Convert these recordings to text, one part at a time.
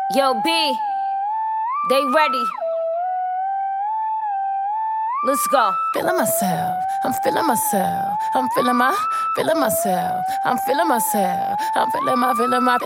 Yo, B, they ready. Let's go. Feeling myself, I'm feeling myself, I'm feeling myself, I'm feeling myself, I'm feeling myself,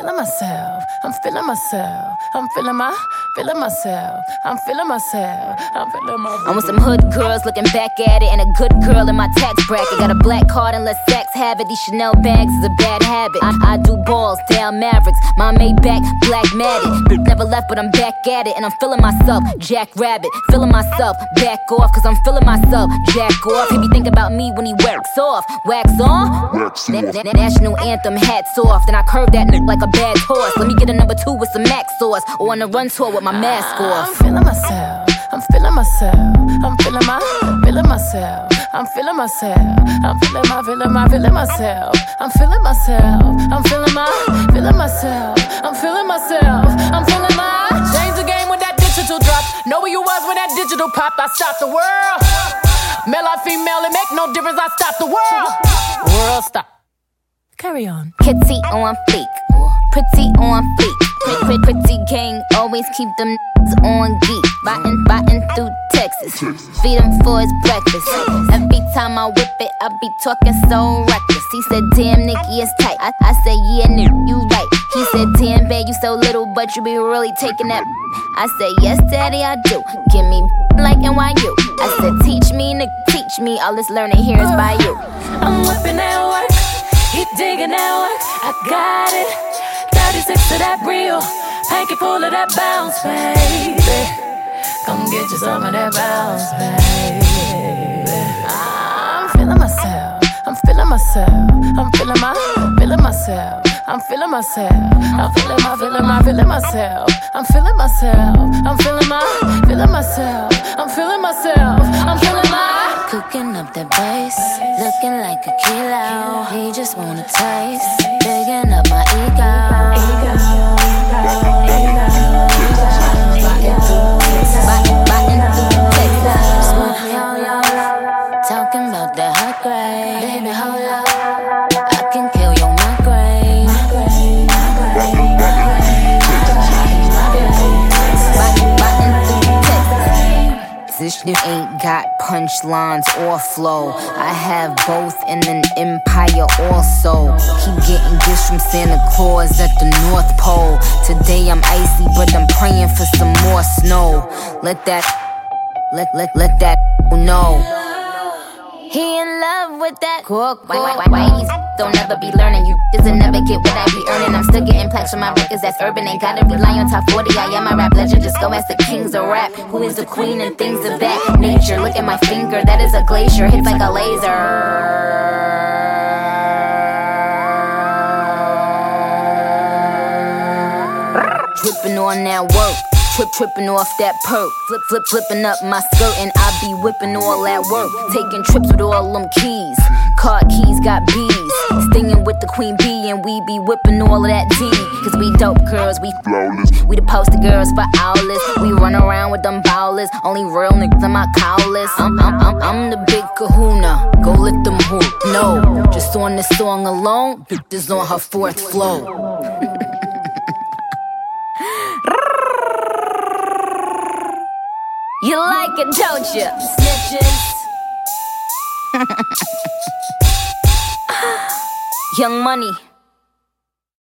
I'm feeling myself, I'm feeling myself, I'm feeling myself. I want some hood girls looking back at it, and a good girl in my tax bracket. Got a black card and let sex have it. These Chanel bags is a bad habit. I do balls, down Mavericks, my Maybach, black matted. Never left, but I'm back at it, and I'm feeling myself, Jack Rabbit. Feeling myself, back off, cause I'm feeling myself, jack off. He be thinking about me when he wax off. Wax on? Wax off. National anthem, hats off. Then I curve that nigga like a bad horse. Let me get a number 2 with some Mac sauce, or on a run tour with my mask off. I'm feeling myself, I'm feeling myself, I'm feeling myself, I'm feeling myself, I'm feeling myself, I'm feeling myself, I'm feeling myself, I'm feeling myself, I'm feeling my. Change the game with that digital drop. Know where you was when that digital popped. I stopped the world. Male or female, it make no difference. I stopped the world. World stop. Carry on. Kitty on fleek, pretty on fleek. Pretty gang, always keep them on geek. Biting through Texas, feed him for his breakfast. Every time I whip it, I be talking so reckless. He said, damn, Nikki, it's tight. I said, yeah, nigga, you right. He said, damn, babe, you so little, but you be really taking that. I said, yes, daddy, I do. Give me like NYU. I said, teach me, nigga, teach me. All this learning here is by you. I'm whipping that work, he digging that work. I got it. 36 to that real, hanky full of that bounce, baby. Come get you some of that bounce, baby. I'm feeling myself, I'm feeling myself, I'm feeling myself, I'm feeling myself, I'm feeling myself, I'm feeling myself, I'm feeling myself, I'm feeling myself, I'm feeling my. Cooking up that bass, looking like a kilo. He just wanna taste, digging up my ego. Talking about that hot grade, baby, hold up. I can kill your migraine. This shit ain't got punchlines or flow. I have both in an empire also. Keep getting gifts from Santa Claus at the North Pole. Today I'm icy, but I'm praying for some more snow. Let that know. He in love with that cook. Why you don't ever be learning? You doesn't never get what I be earning. I'm still getting plaques from my records, that's urban. Ain't gotta rely on top 40. I am my rap legend. Just go ask the kings of rap. Who is the queen and things of that nature? Look at my finger, that is a glacier. Hits like a laser. Tripping on that work, tripping off that perk. Flipping up my skirt and I be whipping all that work. Taking trips with all them keys. Car keys got bees. Stinging with the queen bee and we be whipping all of that tea. Cause we dope girls, we flawless. We the poster girls for owlets. We run around with them bowlers. Only real niggas in my cowlers. I'm the big kahuna. Go let them hoop. No, just on this song alone, bitches on her 4th flow. You like it, don't you? Snitches. Young Money.